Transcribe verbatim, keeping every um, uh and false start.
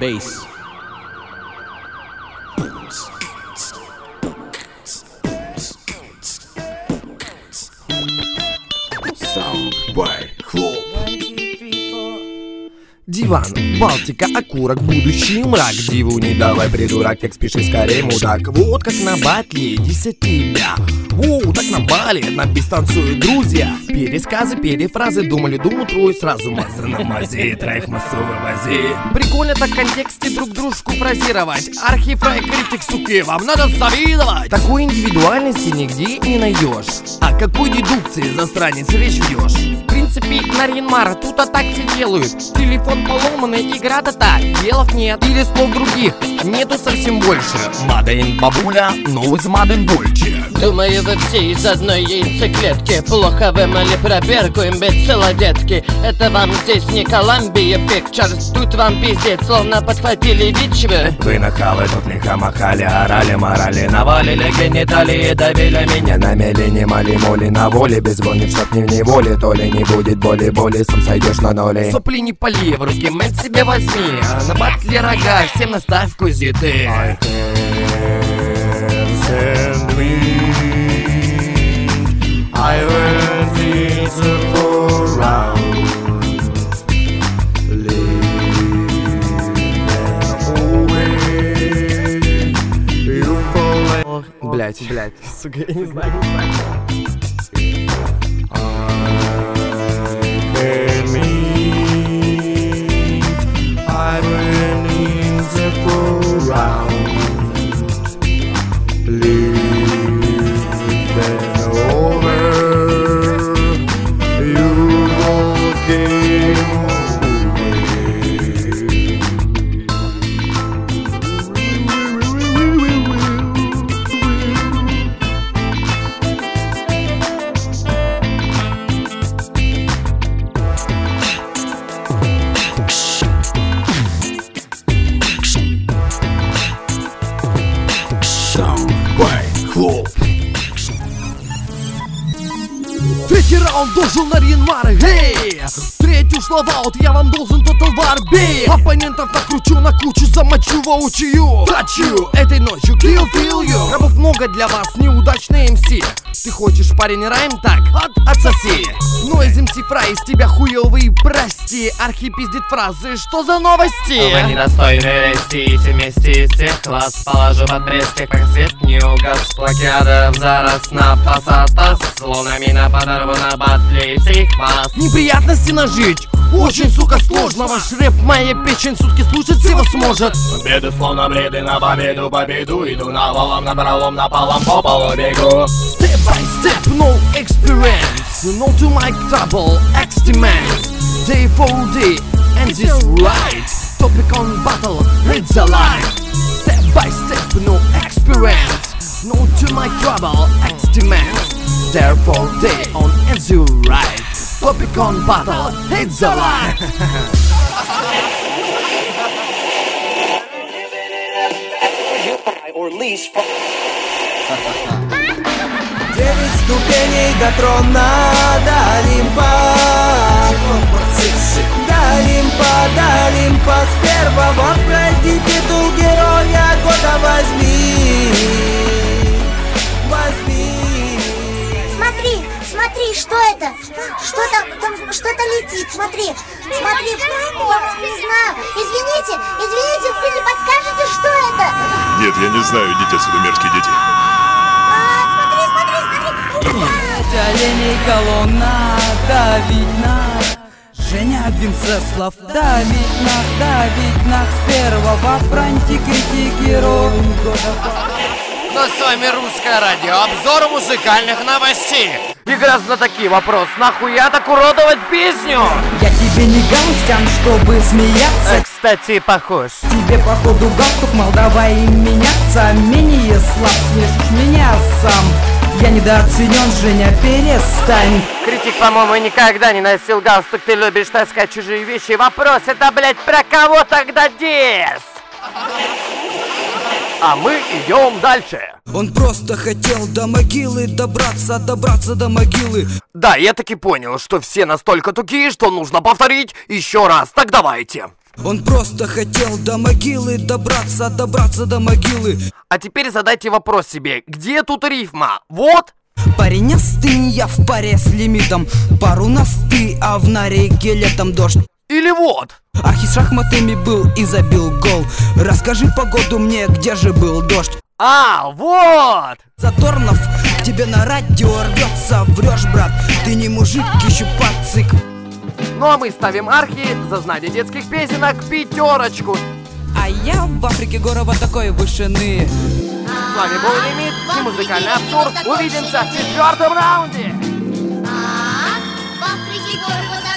bass. Soundboy Club. Диван, Балтика, окурок, будущий мрак. Диву не давай, придурок, текст пиши скорее, мудак. Вот как на батле, десять тебя. Воу, так на бале, на бис танцуют друзья. Пересказы, перефразы, думали, думу трое сразу. Мазы на мазе, троих массу вывози. Прикольно так в контексте друг дружку фразировать. Архифрай, критик, суки, вам надо завидовать. Такой индивидуальности нигде не найдешь. А какой дедукции, засранец, речь ведешь? В принципе, на Ринмара тут а так все делают. Телефон поломанный, игра-то так, делов нет. Или слов других, нету совсем больше. Мадейн бабуля, но из Мадейн больше. Думаю, вы все из одной яйцеклетки. Плохо вымыли пробирку, имбецила детки. Это вам здесь не Колумбия Pictures. Тут вам пиздец, словно подхватили ВИЧ. Вы нахалы, тут лихо махали, орали, морали, навалили гениталии, давили меня на мели, не мали, моли, на воле, без вони, чтоб не в неволе, то ли не будет боли, боли, сам сойдешь на ноли. Сопли не пали, в руки мэн себе возьми, а на батле рога, всем наставь кузиты. I can't send me. I went into the round, блять, блять, сука, я не знаю. I went into the round. Третий раунд должен на Ринмар, эй! Третий ушла в аут, я вам должен Total War, бей! Оппонентов накручу на кучу, замочу воочию. Трачу этой ночью, kill, feel you. Рабов много для вас, неудачный эм си. Ты хочешь, парень, райм? Так, от, отсоси. Но из эм си Фрай из тебя хуёвый, прости. Архи пиздит фразы, что за новости? Вы недостойны вести, вместе из всех класс. Положу под пресс, как свет не угас. Плакиадов зараз на пассатас. Словно мина подорву на батле всех вас. Неприятности нажить очень, сука, сложно. Ваш рэп, моя печень сутки слушать всего сможет. Беды словно бреды на победу, победу. Иду на валом, на пролом, на полом, по полу бегу. Step by step, no experience. No to my trouble, X demands. Day for day, and this right. Topic on battle, it's alive. Step by step, no experience. No to my trouble, X demands. Therefore day on and the right. Topic on battle, it's alive. Девять ступеней до трона, до Олимпа. До Олимпа, до Олимпа. С первого пройди титул героя года возьми. Возьми. Смотри, смотри, что это? Что там, там что-то летит, смотри. Смотри, я не знаю. Извините, извините, вы не подскажете, что это? Нет, я не знаю, идите отсюда, мерзкие дети. Смотри, смотри, смотри. Оленей колонна, давить на Женя Винцеслав, давить на, давить на. С первого фронте критики ровень года. Ну, с вами Русское радио, обзор музыкальных новостей. Игра знатоки, вопрос, нахуя так уродовать песню? Я тебе не галстян, чтобы смеяться. А, кстати, похож. Тебе походу галстук, мол, давай меняться. Менее слаб, смешишь меня сам. Я недооценен, Женя, перестань. Критик, по-моему, никогда не носил галстук. Ты любишь таскать чужие вещи. Вопрос, это, блядь, про кого тогда дес? А мы идем дальше. Он просто хотел до могилы добраться, добраться до могилы. Да, я таки понял, что все настолько тупые, что нужно повторить еще раз. Так давайте. Он просто хотел до могилы добраться, добраться до могилы. А теперь задайте вопрос себе, где тут рифма? Вот? Парень остынь, я в паре с лимитом. Пару насты, а в нареке летом дождь. Или вот? Ах, и с шахматами был и забил гол. Расскажи погоду мне, где же был дождь. А, вот! Задорнов к тебе на радио рвется. Врешь, брат, ты не мужик, ищу пацик. Ну а мы ставим архи за знание детских песенок пятерочку. А я в Африке горова такой вышины. С вами был Лимит и музыкальный абсурд. Увидимся в четвертом раунде. А, в Африке горы вот